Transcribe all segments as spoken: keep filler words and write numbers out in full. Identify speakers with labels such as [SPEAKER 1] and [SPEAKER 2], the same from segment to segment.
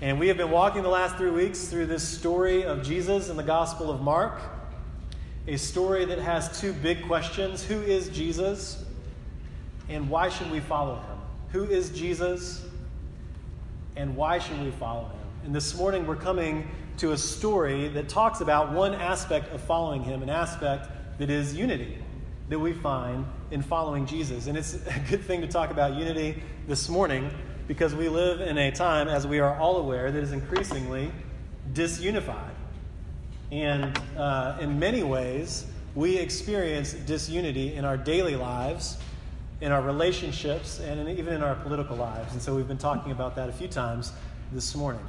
[SPEAKER 1] And we have been walking the last three weeks through this story of Jesus in the Gospel of Mark, a story that has two big questions. Who is Jesus? And why should we follow him? Who is Jesus? And why should we follow him? And this morning we're coming to a story that talks about one aspect of following him, an aspect that is unity that we find in following Jesus. And it's a good thing to talk about unity this morning because we live in a time, as we are all aware, that is increasingly disunified. And uh, in many ways, we experience disunity in our daily lives, in our relationships, and in, even in our political lives. And so we've been talking about that a few times this morning.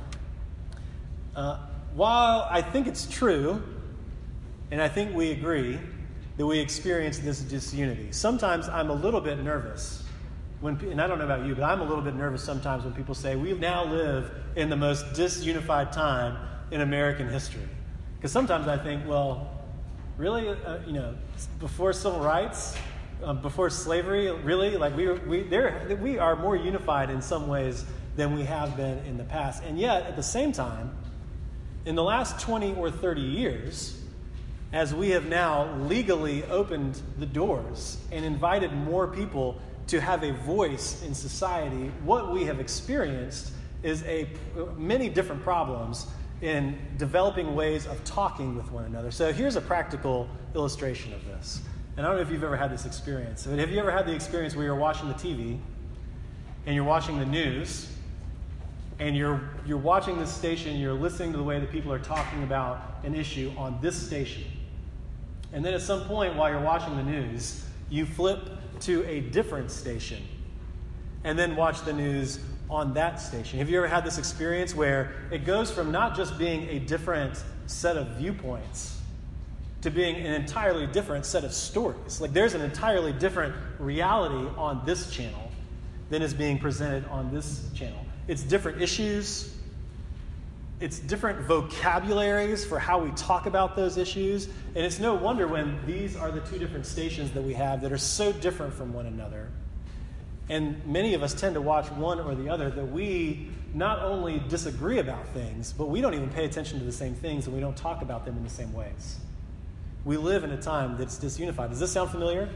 [SPEAKER 1] Uh, while I think it's true, and I think we agree, that we experience this disunity, sometimes I'm a little bit nervous. When, and I don't know about you, but I'm a little bit nervous sometimes when people say, we now live in the most disunified time in American history. Because sometimes I think, well, really, uh, you know, before civil rights, uh, before slavery, really, like we we there we are more unified in some ways than we have been in the past. And yet, at the same time, in the last twenty or thirty years, as we have now legally opened the doors and invited more people to have a voice in society, what we have experienced is a many different problems in developing ways of talking with one another. So here's a practical illustration of this. And I don't know if you've ever had this experience. I mean, have you ever had the experience where you're watching the T V and you're watching the news and you're you're watching this station, you're listening to the way that people are talking about an issue on this station. And then at some point while you're watching the news, you flip to a different station and then watch the news on that station. Have you ever had this experience where it goes from not just being a different set of viewpoints to being an entirely different set of stories? Like there's an entirely different reality on this channel than is being presented on this channel. It's different issues. It's different vocabularies for how we talk about those issues. And it's no wonder when these are the two different stations that we have that are so different from one another. And many of us tend to watch one or the other that we not only disagree about things, but we don't even pay attention to the same things and we don't talk about them in the same ways. We live in a time that's disunified. Does this sound familiar?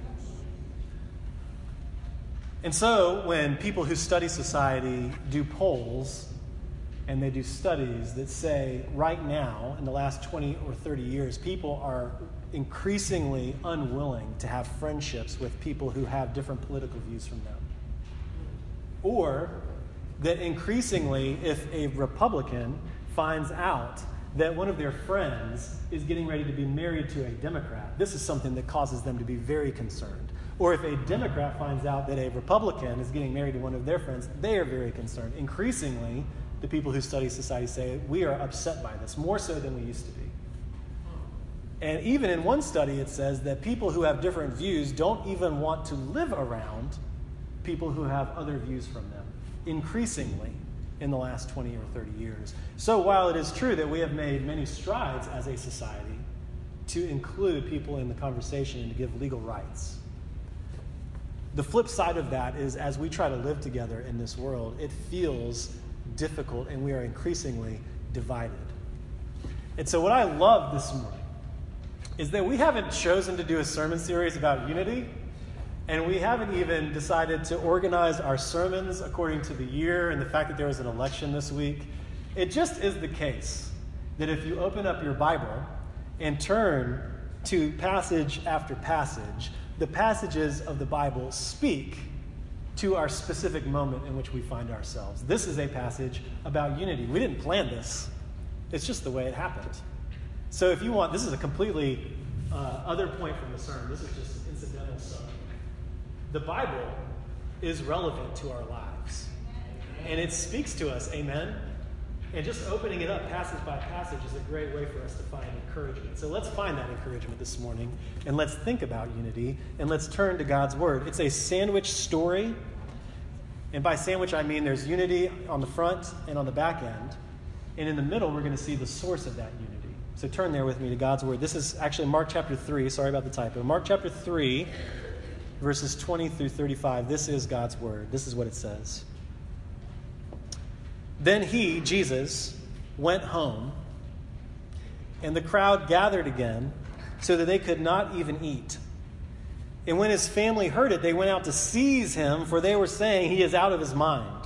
[SPEAKER 1] And so when people who study society do polls, and they do studies that say right now, in the last twenty or thirty years, people are increasingly unwilling to have friendships with people who have different political views from them. Or that increasingly, if a Republican finds out that one of their friends is getting ready to be married to a Democrat, this is something that causes them to be very concerned. Or if a Democrat finds out that a Republican is getting married to one of their friends, they are very concerned. Increasingly, the people who study society say, we are upset by this, more so than we used to be. And even in one study, it says that people who have different views don't even want to live around people who have other views from them, increasingly in the last twenty or thirty years. So while it is true that we have made many strides as a society to include people in the conversation and to give legal rights, the flip side of that is as we try to live together in this world, it feels difficult and we are increasingly divided. And so what I love this morning is that we haven't chosen to do a sermon series about unity, and we haven't even decided to organize our sermons according to the year and the fact that there was an election this week. It just is the case that if you open up your Bible and turn to passage after passage, the passages of the Bible speak to our specific moment in which we find ourselves. This is a passage about unity. We didn't plan this. It's just the way it happened. So if you want, this is a completely uh, other point from the sermon. This is just incidental stuff. The Bible is relevant to our lives. And it speaks to us, amen? And just opening it up passage by passage is a great way for us to find encouragement. So let's find that encouragement this morning, and let's think about unity, and let's turn to God's Word. It's a sandwich story. And by sandwich, I mean there's unity on the front and on the back end. And in the middle, we're going to see the source of that unity. So turn there with me to God's Word. This is actually Mark chapter three. Sorry about the typo. Mark chapter three, verses twenty through thirty-five. This is God's Word. This is what it says. Then he, Jesus, went home, and the crowd gathered again so that they could not even eat. And when his family heard it, they went out to seize him, for they were saying, he is out of his mind.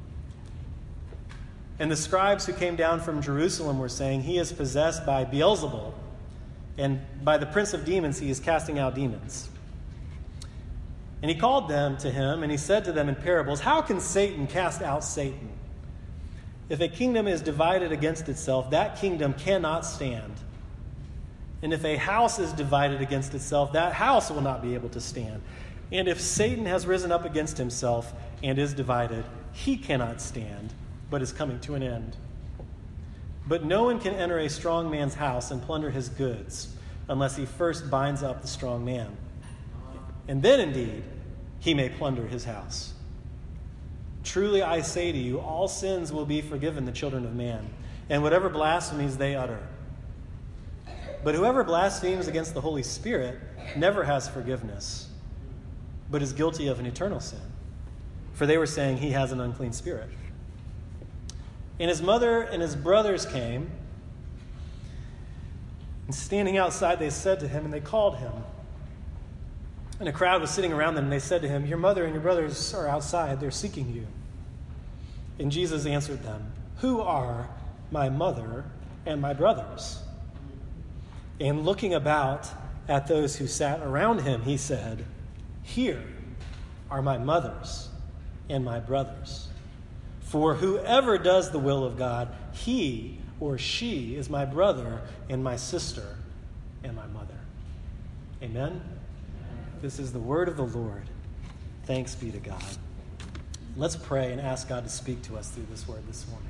[SPEAKER 1] And the scribes who came down from Jerusalem were saying, he is possessed by Beelzebul, and by the prince of demons he is casting out demons. And he called them to him, and he said to them in parables, how can Satan cast out Satan? If a kingdom is divided against itself, that kingdom cannot stand. And if a house is divided against itself, that house will not be able to stand. And if Satan has risen up against himself and is divided, he cannot stand, but is coming to an end. But no one can enter a strong man's house and plunder his goods unless he first binds up the strong man. And then indeed, he may plunder his house. Truly I say to you, all sins will be forgiven the children of man, and whatever blasphemies they utter. But whoever blasphemes against the Holy Spirit never has forgiveness, but is guilty of an eternal sin. For they were saying he has an unclean spirit. And his mother and his brothers came, and standing outside they said to him, and they called him. And a crowd was sitting around them, and they said to him, your mother and your brothers are outside, they're seeking you. And Jesus answered them, who are my mother and my brothers? And looking about at those who sat around him, he said, here are my mothers and my brothers. For whoever does the will of God, he or she is my brother and my sister and my mother. Amen? This is the word of the Lord. Thanks be to God. Let's pray and ask God to speak to us through this word this morning.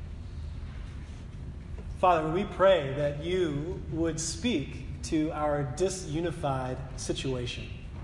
[SPEAKER 1] Father, we pray that you would speak to our disunified situation.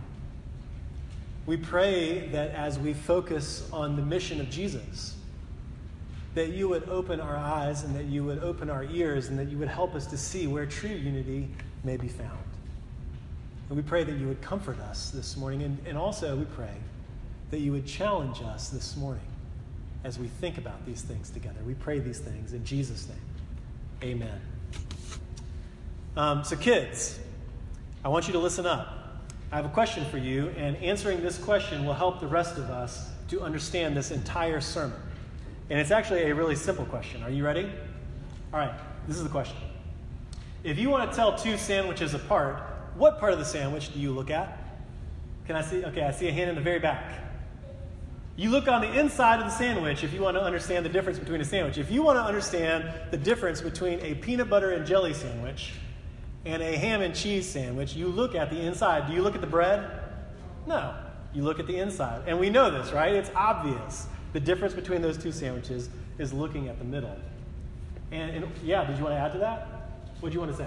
[SPEAKER 1] We pray that as we focus on the mission of Jesus, that you would open our eyes and that you would open our ears and that you would help us to see where true unity may be found. And we pray that you would comfort us this morning. And, and also we pray that you would challenge us this morning as we think about these things together. We pray these things in Jesus' name. Amen. Um, so kids, I want you to listen up. I have a question for you, and answering this question will help the rest of us to understand this entire sermon. And it's actually a really simple question. Are you ready? All right, this is the question. If you want to tell two sandwiches apart, what part of the sandwich do you look at? Can I see? Okay, I see a hand in the very back. You look on the inside of the sandwich if you want to understand the difference between a sandwich. If you want to understand the difference between a peanut butter and jelly sandwich and a ham and cheese sandwich, you look at the inside. Do you look at the bread? No. You look at the inside. And we know this, right? It's obvious. The difference between those two sandwiches is looking at the middle. And, and yeah, did you want to add to that? What do you want to say?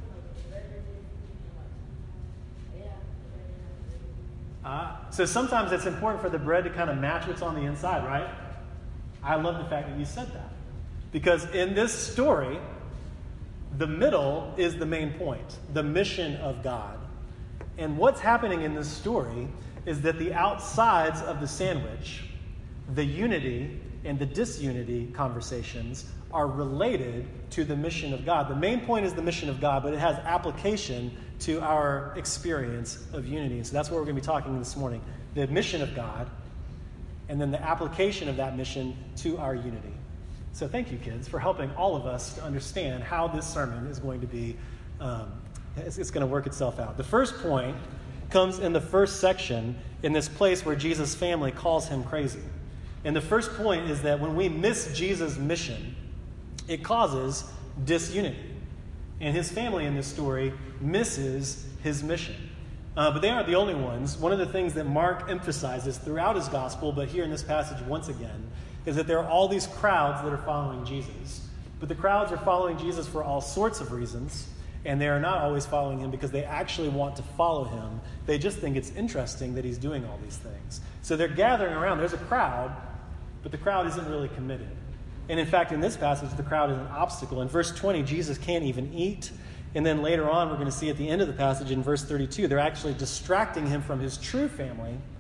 [SPEAKER 1] Uh, so sometimes it's important for the bread to kind of match what's on the inside, right? I love the fact that you said that. Because in this story, the middle is the main point, the mission of God. And what's happening in this story is that the outsides of the sandwich, the unity and the disunity conversations, are related to the mission of God. The main point is the mission of God, but it has application to our experience of unity. And so that's what we're going to be talking this morning. The mission of God, and then the application of that mission to our unity. So thank you, kids, for helping all of us to understand how this sermon is going to be, um, it's, it's going to work itself out. The first point comes in the first section in this place where Jesus' family calls him crazy. And the first point is that when we miss Jesus' mission, it causes disunity. And his family in this story misses his mission. Uh, but they aren't the only ones. One of the things that Mark emphasizes throughout his gospel, but here in this passage once again, is that there are all these crowds that are following Jesus. But the crowds are following Jesus for all sorts of reasons, and they are not always following him because they actually want to follow him. They just think it's interesting that he's doing all these things. So they're gathering around. There's a crowd, but the crowd isn't really committed. And in fact, in this passage, the crowd is an obstacle. In verse twenty, Jesus can't even eat. And then later on, we're going to see at the end of the passage in verse thirty-two, they're actually distracting him from his true family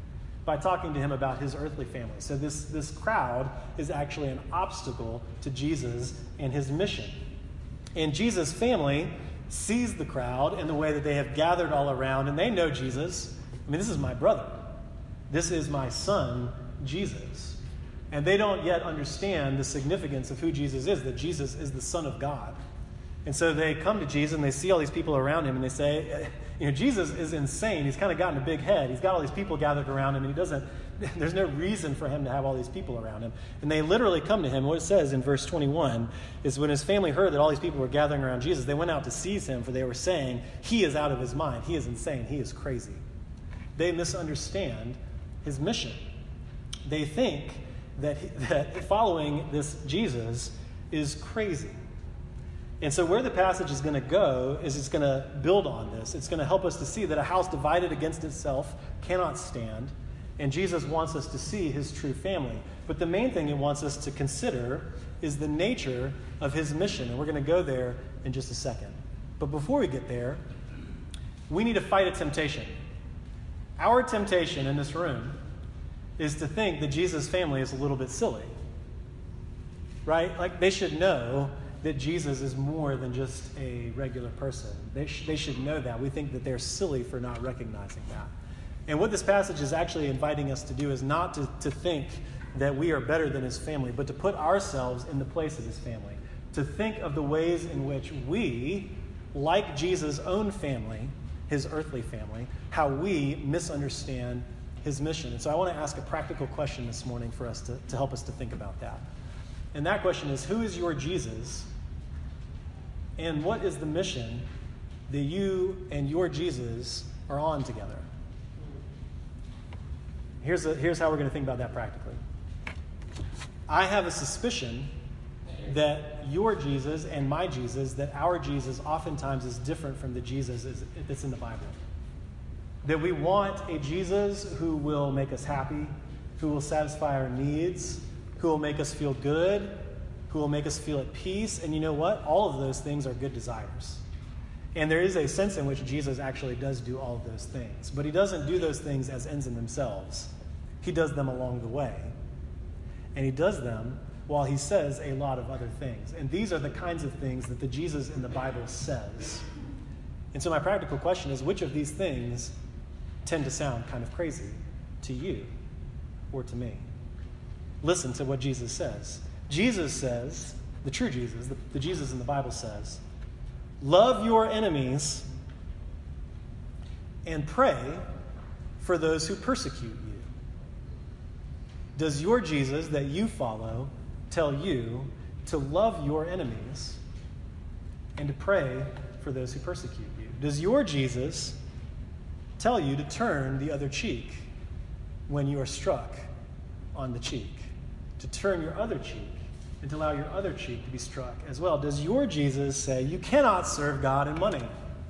[SPEAKER 1] by talking to him about his earthly family. So this, this crowd is actually an obstacle to Jesus and his mission. And Jesus' family sees the crowd in the way that they have gathered all around, and they know Jesus. I mean, this is my brother. This is my son, Jesus. And they don't yet understand the significance of who Jesus is, that Jesus is the Son of God. And so they come to Jesus and they see all these people around him and they say, you know, Jesus is insane. He's kind of gotten a big head. He's got all these people gathered around him and he doesn't, there's no reason for him to have all these people around him. And they literally come to him. What it says in verse twenty-one is when his family heard that all these people were gathering around Jesus, they went out to seize him, for they were saying, he is out of his mind. He is insane. He is crazy. They misunderstand his mission. They think that, he, that following this Jesus is crazy. And so where the passage is going to go is it's going to build on this. It's going to help us to see that a house divided against itself cannot stand. And Jesus wants us to see his true family. But the main thing he wants us to consider is the nature of his mission. And we're going to go there in just a second. But before we get there, we need to fight a temptation. Our temptation in this room is to think that Jesus' family is a little bit silly. Right? Like they should know that Jesus is more than just a regular person. They, sh- they should know that. We think that they're silly for not recognizing that. And what this passage is actually inviting us to do is not to, to think that we are better than his family, but to put ourselves in the place of his family. To think of the ways in which we, like Jesus' own family, his earthly family, how we misunderstand his mission. And so I want to ask a practical question this morning for us to, to help us to think about that. And that question is, who is your Jesus? And what is the mission that you and your Jesus are on together? Here's, a, here's how we're going to think about that practically. I have a suspicion that your Jesus and my Jesus, that our Jesus oftentimes is different from the Jesus that's in the Bible. That we want a Jesus who will make us happy, who will satisfy our needs, who will make us feel good, who will make us feel at peace. And you know what? All of those things are good desires. And there is a sense in which Jesus actually does do all of those things. But he doesn't do those things as ends in themselves. He does them along the way. And he does them while he says a lot of other things. And these are the kinds of things that the Jesus in the Bible says. And so my practical question is, which of these things tend to sound kind of crazy to you or to me? Listen to what Jesus says. Jesus says, the true Jesus, the, the Jesus in the Bible says, love your enemies and pray for those who persecute you. Does your Jesus that you follow tell you to love your enemies and to pray for those who persecute you? Does your Jesus tell you to turn the other cheek when you are struck on the cheek? To turn your other cheek and to allow your other cheek to be struck as well? Does your Jesus say you cannot serve God and money?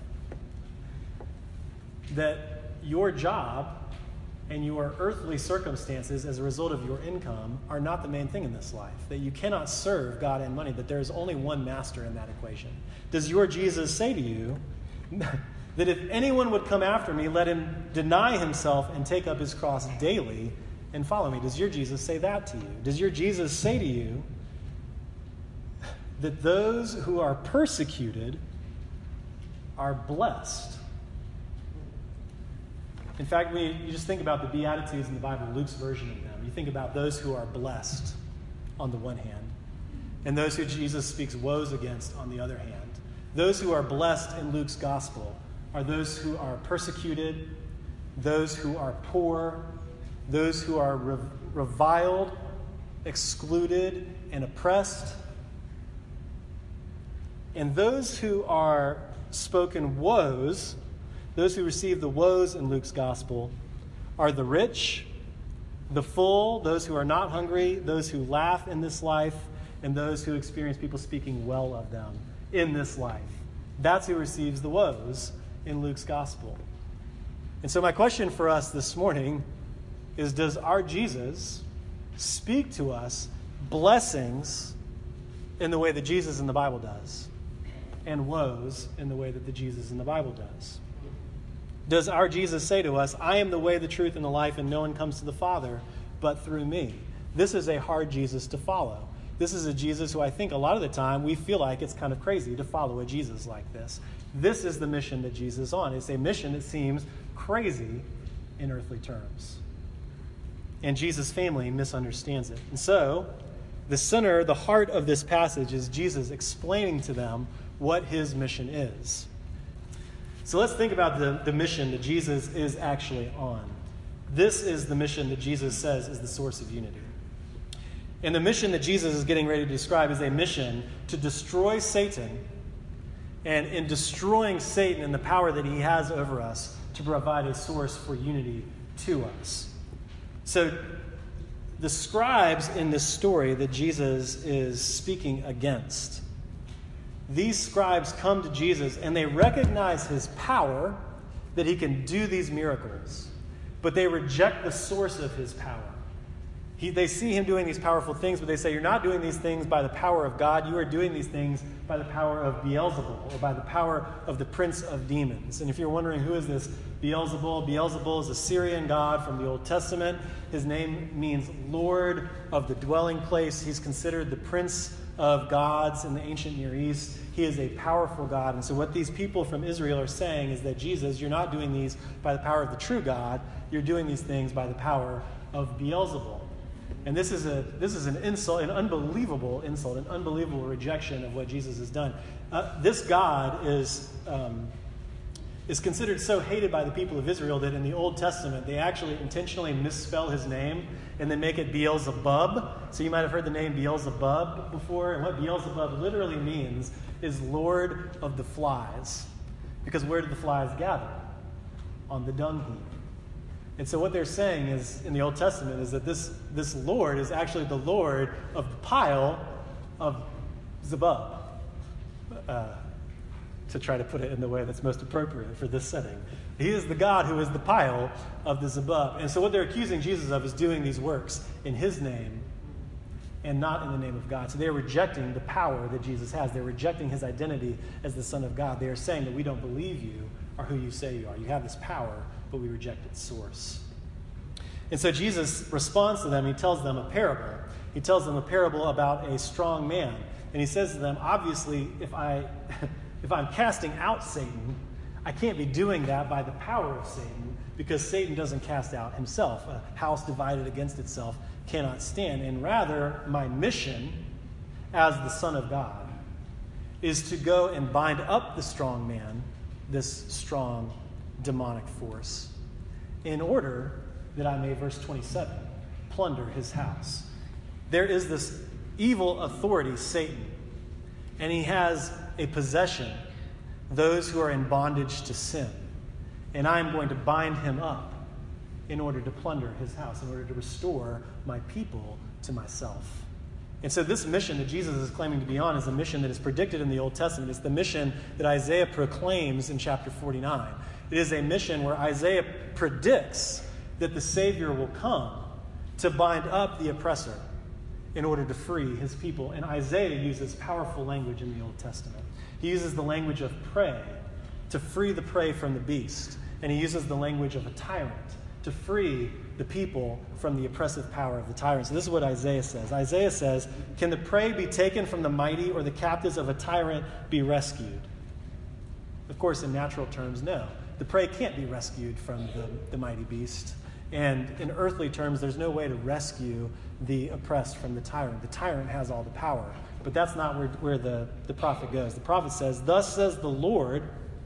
[SPEAKER 1] That your job and your earthly circumstances as a result of your income are not the main thing in this life? That you cannot serve God and money, that there is only one master in that equation? Does your Jesus say to you that if anyone would come after me, let him deny himself and take up his cross daily and follow me? Does your Jesus say that to you? Does your Jesus say to you that those who are persecuted are blessed? In fact, when you just think about the Beatitudes in the Bible, Luke's version of them, you think about those who are blessed on the one hand, and those who Jesus speaks woes against on the other hand. Those who are blessed in Luke's gospel are those who are persecuted, those who are poor, those who are reviled, excluded, and oppressed. And those who are spoken woes, those who receive the woes in Luke's gospel, are the rich, the full, those who are not hungry, those who laugh in this life, and those who experience people speaking well of them in this life. That's who receives the woes in Luke's gospel. And so my question for us this morning is, does our Jesus speak to us blessings in the way that Jesus in the Bible does, and woes in the way that the Jesus in the Bible does? does our Jesus say to us, I am the way, the truth, and the life, and no one comes to the Father but through me. This is a hard Jesus to follow. This is a Jesus who I think a lot of the time we feel like it's kind of crazy to follow a Jesus like this. This is the mission that Jesus is on. It's a mission that seems crazy in earthly terms. And Jesus' family misunderstands it. And so, the center, the heart of this passage is Jesus explaining to them what his mission is. So let's think about the, the mission that Jesus is actually on. This is the mission that Jesus says is the source of unity. And the mission that Jesus is getting ready to describe is a mission to destroy Satan, and in destroying Satan and the power that he has over us, to provide a source for unity to us. So the scribes in this story that Jesus is speaking against, these scribes come to Jesus and they recognize his power, that he can do these miracles, but they reject the source of his power. He, they see him doing these powerful things, but they say, you're not doing these things by the power of God. You are doing these things by the power of Beelzebul, or by the power of the prince of demons. And if you're wondering who is this Beelzebul, Beelzebul is a Syrian god from the Old Testament. His name means Lord of the dwelling place. He's considered the prince of gods in the ancient Near East. He is a powerful God. And so what these people from Israel are saying is that, Jesus, you're not doing these by the power of the true God. You're doing these things by the power of Beelzebul. And this is a this is an insult, an unbelievable insult, an unbelievable rejection of what Jesus has done. Uh, this God is um, is considered so hated by the people of Israel that in the Old Testament they actually intentionally misspell his name and then make it Beelzebub. So you might have heard the name Beelzebub before. And what Beelzebub literally means is Lord of the flies. Because where do the flies gather? On the dung heap. And so what they're saying is, in the Old Testament, is that this, this Lord is actually the Lord of the pile of Zebub, uh, to try to put it in the way that's most appropriate for this setting. He is the God who is the pile of the Zebub. And so what they're accusing Jesus of is doing these works in his name and not in the name of God. So they're rejecting the power that Jesus has. They're rejecting his identity as the Son of God. They are saying that we don't believe you are who you say you are. You have this power, but we reject its source. And so Jesus responds to them. He tells them a parable. He tells them a parable about a strong man. And he says to them, obviously, if, I, if I'm casting out Satan, I can't be doing that by the power of Satan, because Satan doesn't cast out himself. A house divided against itself cannot stand. And rather, my mission as the Son of God is to go and bind up the strong man, this strong demonic force, in order that I may, verse twenty-seven, plunder his house. There is this evil authority, Satan, and he has a possession, those who are in bondage to sin. And I am going to bind him up in order to plunder his house, in order to restore my people to myself. And so this mission that Jesus is claiming to be on is a mission that is predicted in the Old Testament. It's the mission that Isaiah proclaims in chapter forty-nine. It is a mission where Isaiah predicts that the Savior will come to bind up the oppressor in order to free his people. And Isaiah uses powerful language in the Old Testament. He uses the language of prey to free the prey from the beast. And he uses the language of a tyrant to free the people from the oppressive power of the tyrant. So this is what Isaiah says. Isaiah says, can the prey be taken from the mighty, or the captives of a tyrant be rescued? Of course, in natural terms, no. The prey can't be rescued from the, the mighty beast. And in earthly terms, there's no way to rescue the oppressed from the tyrant. The tyrant has all the power. But that's not where, where the, the prophet goes. The prophet says, thus says the Lord,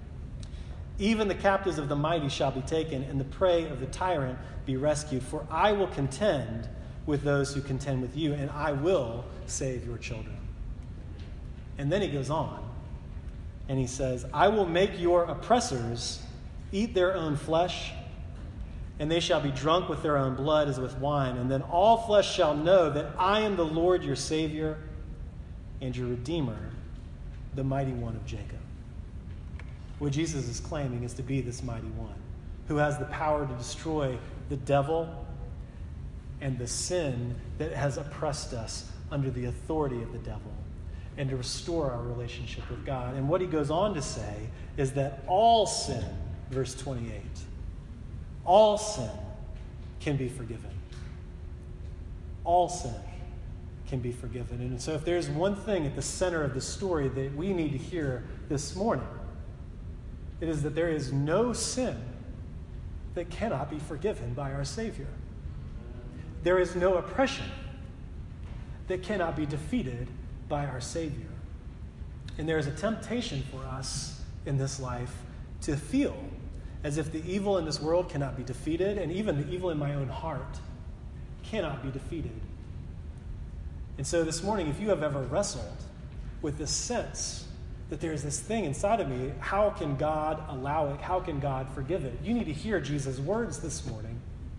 [SPEAKER 1] even the captives of the mighty shall be taken, and the prey of the tyrant be rescued. For I will contend with those who contend with you, and I will save your children. And then he goes on, and he says, I will make your oppressors eat their own flesh, and they shall be drunk with their own blood as with wine. And then all flesh shall know that I am the Lord your Savior and your Redeemer, the mighty one of Jacob. What Jesus is claiming is to be this mighty one who has the power to destroy the devil and the sin that has oppressed us under the authority of the devil, and to restore our relationship with God. And what he goes on to say is that all sin verse twenty-eight. All sin can be forgiven. All sin can be forgiven. And so if there's one thing at the center of the story that we need to hear this morning, it is that there is no sin that cannot be forgiven by our Savior. There is no oppression that cannot be defeated by our Savior. And there is a temptation for us in this life to feel as if the evil in this world cannot be defeated, and even the evil in my own heart cannot be defeated. And so this morning, if you have ever wrestled with this sense that there's this thing inside of me, how can God allow it? How can God forgive it? You need to hear Jesus' words this morning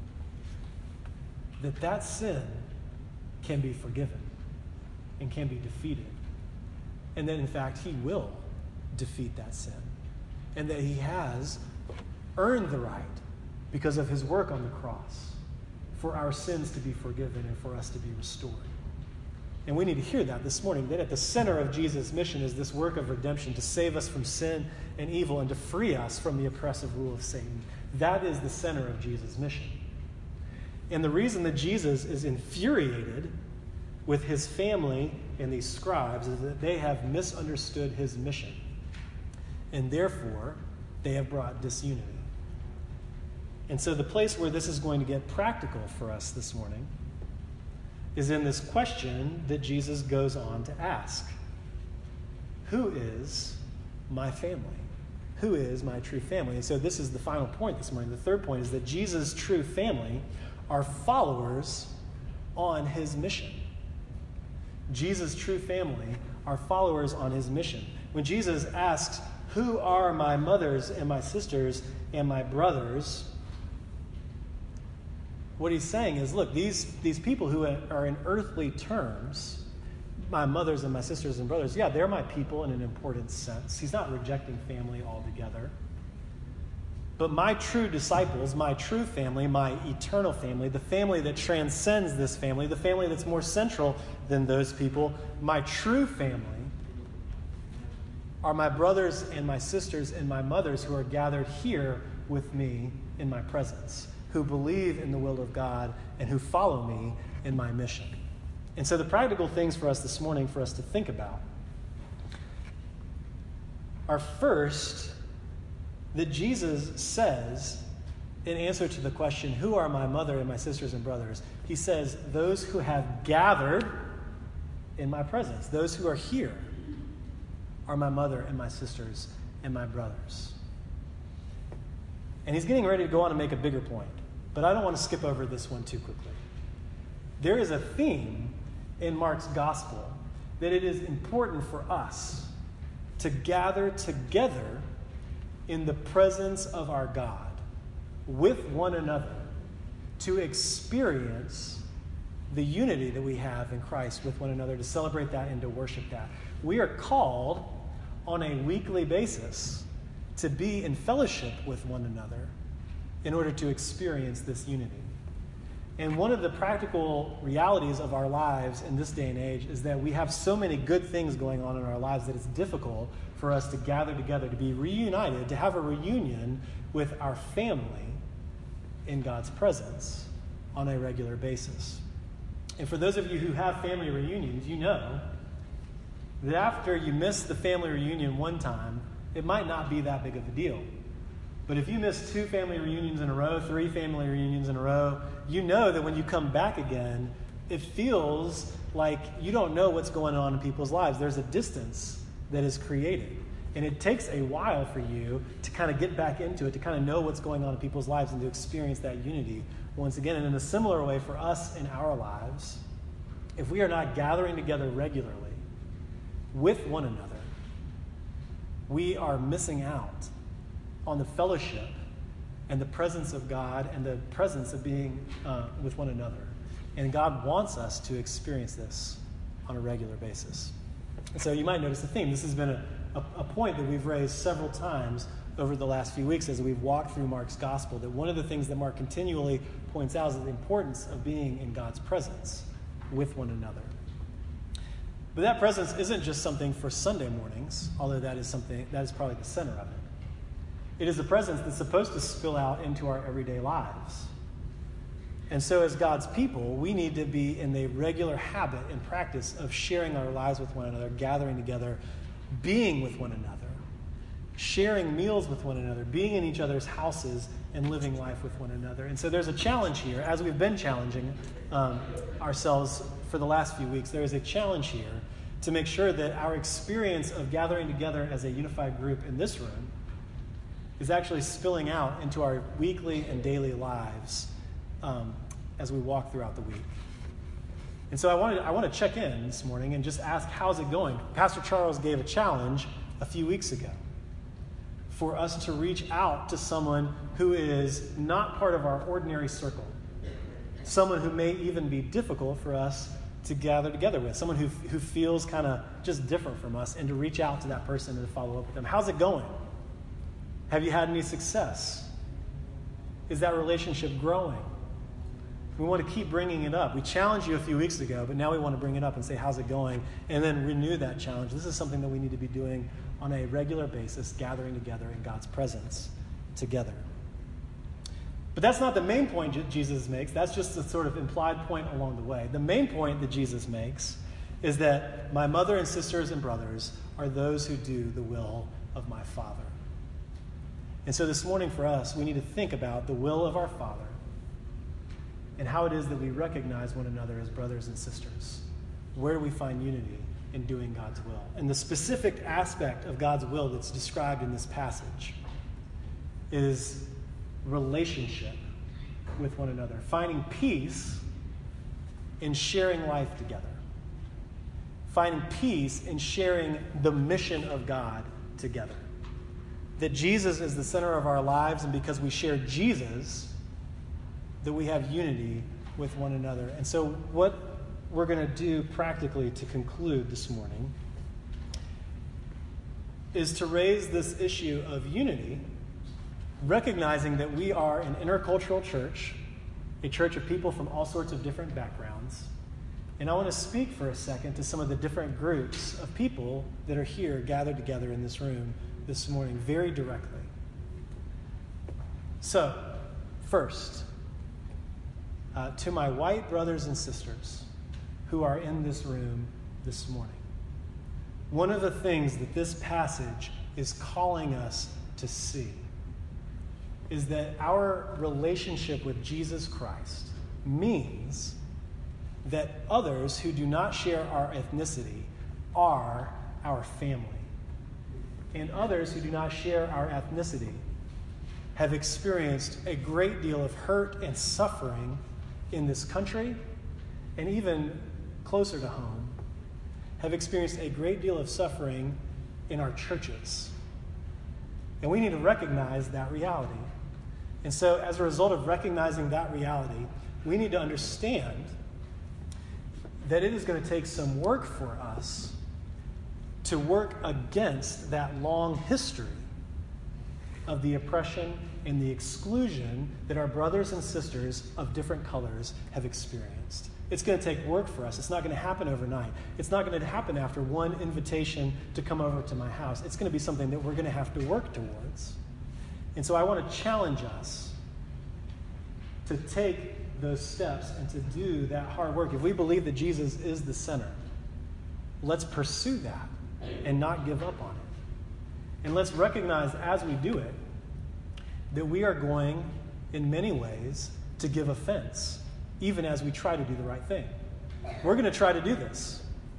[SPEAKER 1] that that sin can be forgiven and can be defeated. And that, in fact, he will defeat that sin. And that he has earned the right, because of his work on the cross, for our sins to be forgiven and for us to be restored. And we need to hear that this morning, that at the center of Jesus' mission is this work of redemption to save us from sin and evil and to free us from the oppressive rule of Satan. That is the center of Jesus' mission. And the reason that Jesus is infuriated with his family and these scribes is that they have misunderstood his mission. And therefore, they have brought disunity. And so the place where this is going to get practical for us this morning is in this question that Jesus goes on to ask. Who is my family? Who is my true family? And so this is the final point this morning. The third point is that Jesus' true family are followers on his mission. Jesus' true family are followers on his mission. When Jesus asks, who are my mothers and my sisters and my brothers? What he's saying is, look, these, these people who are in earthly terms, my mothers and my sisters and brothers, yeah, they're my people in an important sense. He's not rejecting family altogether. But my true disciples, my true family, my eternal family, the family that transcends this family, the family that's more central than those people, my true family are my brothers and my sisters and my mothers who are gathered here with me in my presence, who believe in the will of God and who follow me in my mission. And so the practical things for us this morning for us to think about are, first, that Jesus says, in answer to the question, who are my mother and my sisters and brothers? He says, those who have gathered in my presence, those who are here, are my mother and my sisters and my brothers. And he's getting ready to go on and make a bigger point, but I don't want to skip over this one too quickly. There is a theme in Mark's gospel that it is important for us to gather together in the presence of our God with one another to experience the unity that we have in Christ with one another, to celebrate that and to worship that. We are called on a weekly basis to be in fellowship with one another in order to experience this unity. And one of the practical realities of our lives in this day and age is that we have so many good things going on in our lives that it's difficult for us to gather together, to be reunited, to have a reunion with our family in God's presence on a regular basis. And for those of you who have family reunions, you know that after you miss the family reunion one time, it might not be that big of a deal. But if you miss two family reunions in a row, three family reunions in a row, you know that when you come back again, it feels like you don't know what's going on in people's lives. There's a distance that is created. And it takes a while for you to kind of get back into it, to kind of know what's going on in people's lives and to experience that unity once again. And in a similar way for us in our lives, if we are not gathering together regularly with one another, we are missing out on the fellowship and the presence of God and the presence of being uh, with one another. And God wants us to experience this on a regular basis. And so you might notice the theme. This has been a, a, a point that we've raised several times over the last few weeks as we've walked through Mark's gospel, that one of the things that Mark continually points out is the importance of being in God's presence with one another. But that presence isn't just something for Sunday mornings, although that is something that is probably the center of it. It is a presence that's supposed to spill out into our everyday lives. And so as God's people, we need to be in the regular habit and practice of sharing our lives with one another, gathering together, being with one another, sharing meals with one another, being in each other's houses, and living life with one another. And so there's a challenge here, as we've been challenging um, ourselves for the last few weeks, there is a challenge here to make sure that our experience of gathering together as a unified group in this room is actually spilling out into our weekly and daily lives um, as we walk throughout the week. And so I wanted, I want to check in this morning and just ask, how's it going? Pastor Charles gave a challenge a few weeks ago for us to reach out to someone who is not part of our ordinary circle, someone who may even be difficult for us to gather together with, someone who, who feels kind of just different from us, and to reach out to that person and to follow up with them. How's it going? Have you had any success? Is that relationship growing? We want to keep bringing it up. We challenged you a few weeks ago, but now we want to bring it up and say, how's it going? And then renew that challenge. This is something that we need to be doing on a regular basis, gathering together in God's presence together. But that's not the main point Jesus makes. That's just a sort of implied point along the way. The main point that Jesus makes is that my mother and sisters and brothers are those who do the will of my Father. And so this morning for us, we need to think about the will of our Father and how it is that we recognize one another as brothers and sisters. Where do we find unity in doing God's will? And the specific aspect of God's will that's described in this passage is relationship with one another, finding peace in sharing life together, finding peace in sharing the mission of God together. That Jesus is the center of our lives, and because we share Jesus, that we have unity with one another. And so what we're going to do practically to conclude this morning is to raise this issue of unity, recognizing that we are an intercultural church, a church of people from all sorts of different backgrounds. And I want to speak for a second to some of the different groups of people that are here gathered together in this room this morning very directly. So, first, uh, to my white brothers and sisters who are in this room this morning, one of the things that this passage is calling us to see is that our relationship with Jesus Christ means that others who do not share our ethnicity are our family. And others who do not share our ethnicity have experienced a great deal of hurt and suffering in this country, and even closer to home, have experienced a great deal of suffering in our churches. And we need to recognize that reality. And so as a result of recognizing that reality, we need to understand that it is going to take some work for us to work against that long history of the oppression and the exclusion that our brothers and sisters of different colors have experienced. It's going to take work for us. It's not going to happen overnight. It's not going to happen after one invitation to come over to my house. It's going to be something that we're going to have to work towards. And so I want to challenge us to take those steps and to do that hard work. If we believe that Jesus is the center, let's pursue that and not give up on it. And let's recognize as we do it that we are going, in many ways, to give offense, even as we try to do the right thing. We're going to try to do this.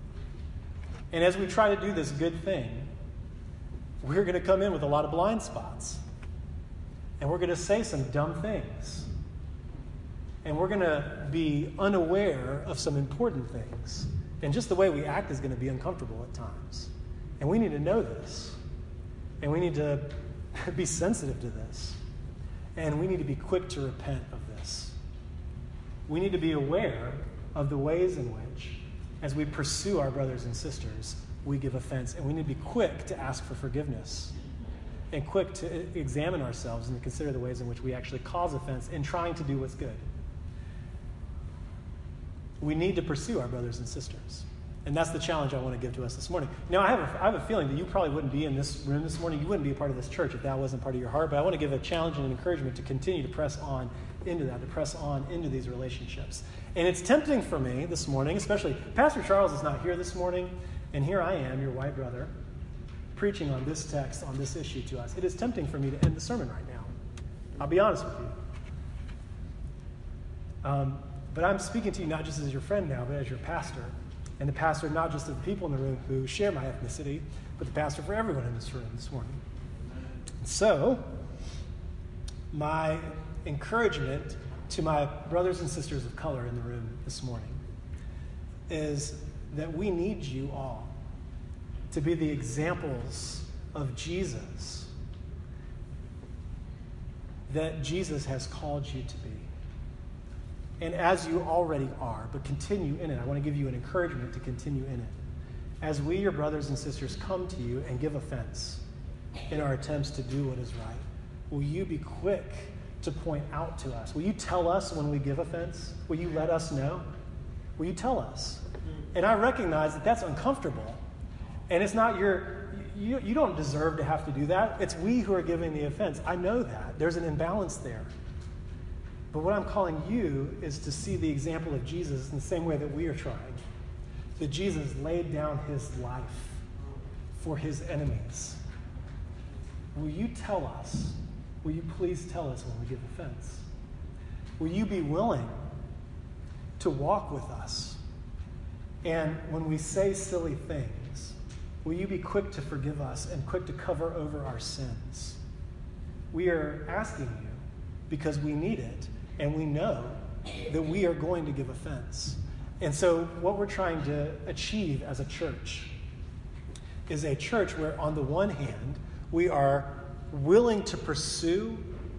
[SPEAKER 1] And as we try to do this good thing, we're going to come in with a lot of blind spots. And we're going to say some dumb things. And we're going to be unaware of some important things. And just the way we act is going to be uncomfortable at times. And we need to know this. And we need to be sensitive to this. And we need to be quick to repent of this. We need to be aware of the ways in which, as we pursue our brothers and sisters, we give offense. And we need to be quick to ask for forgiveness. And quick to examine ourselves and to consider the ways in which we actually cause offense in trying to do what's good. We need to pursue our brothers and sisters. And that's the challenge I want to give to us this morning. Now, I have a, I have a feeling that you probably wouldn't be in this room this morning. You wouldn't be a part of this church if that wasn't part of your heart. But I want to give a challenge and an encouragement to continue to press on into that, to press on into these relationships. And it's tempting for me this morning, especially Pastor Charles is not here this morning, and here I am, your white brother, preaching on this text, on this issue to us. It is tempting for me to end the sermon right now. I'll be honest with you. Um, but I'm speaking to you not just as your friend now, but as your pastor. And the pastor not just of the people in the room who share my ethnicity, but the pastor for everyone in this room this morning. So, my encouragement to my brothers and sisters of color in the room this morning is that we need you all to be the examples of Jesus that Jesus has called you to be. And as you already are, but continue in it. I want to give you an encouragement to continue in it. As we, your brothers and sisters, come to you and give offense in our attempts to do what is right, will you be quick to point out to us? Will you tell us when we give offense? Will you let us know? Will you tell us? And I recognize that that's uncomfortable. And it's not your, you, you don't deserve to have to do that. It's we who are giving the offense. I know that. There's an imbalance there. But what I'm calling you is to see the example of Jesus in the same way that we are trying. That Jesus laid down his life for his enemies. Will you tell us? Will you please tell us when we give offense? Will you be willing to walk with us? And when we say silly things, will you be quick to forgive us and quick to cover over our sins? We are asking you because we need it. And we know that we are going to give offense. And so what we're trying to achieve as a church is a church where, on the one hand, we are willing to pursue,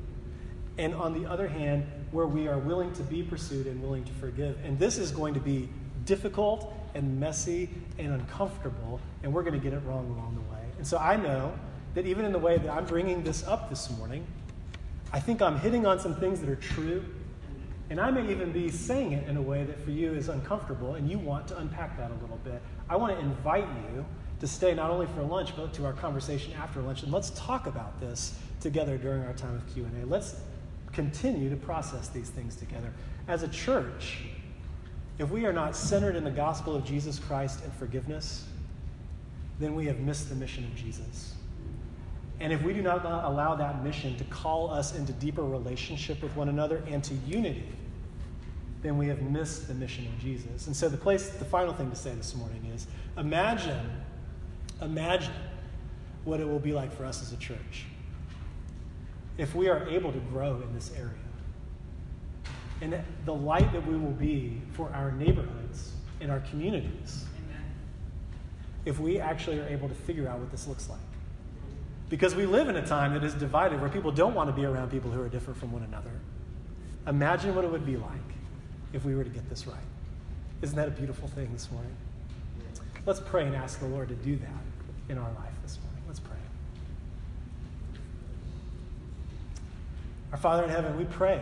[SPEAKER 1] and on the other hand, where we are willing to be pursued and willing to forgive. And this is going to be difficult and messy and uncomfortable, and we're going to get it wrong along the way. And so I know that even in the way that I'm bringing this up this morning, I think I'm hitting on some things that are true, and I may even be saying it in a way that for you is uncomfortable, and you want to unpack that a little bit. I want to invite you to stay not only for lunch, but to our conversation after lunch, and let's talk about this together during our time of Q and A. Let's continue to process these things together. As a church, if we are not centered in the gospel of Jesus Christ and forgiveness, then we have missed the mission of Jesus. And if we do not allow that mission to call us into deeper relationship with one another and to unity, then we have missed the mission of Jesus. And so the place, the final thing to say this morning is, imagine, imagine what it will be like for us as a church if we are able to grow in this area. And the light that we will be for our neighborhoods and our communities. Amen. If we actually are able to figure out what this looks like. Because we live in a time that is divided, where people don't want to be around people who are different from one another. Imagine what it would be like if we were to get this right. Isn't that a beautiful thing this morning? Let's pray and ask the Lord to do that in our life this morning. Let's pray. Our Father in heaven, we pray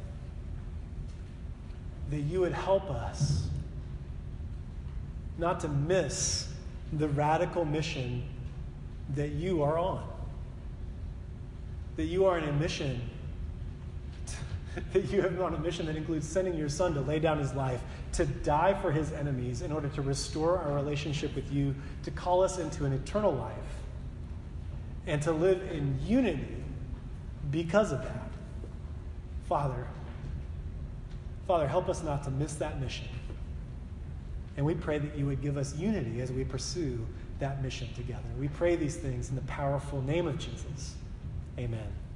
[SPEAKER 1] that you would help us not to miss the radical mission that you are on. That you are on a mission, that you have on a mission that includes sending your son to lay down his life, to die for his enemies in order to restore our relationship with you, to call us into an eternal life, and to live in unity because of that. Father, Father, help us not to miss that mission. And we pray that you would give us unity as we pursue that mission together. We pray these things in the powerful name of Jesus. Amen.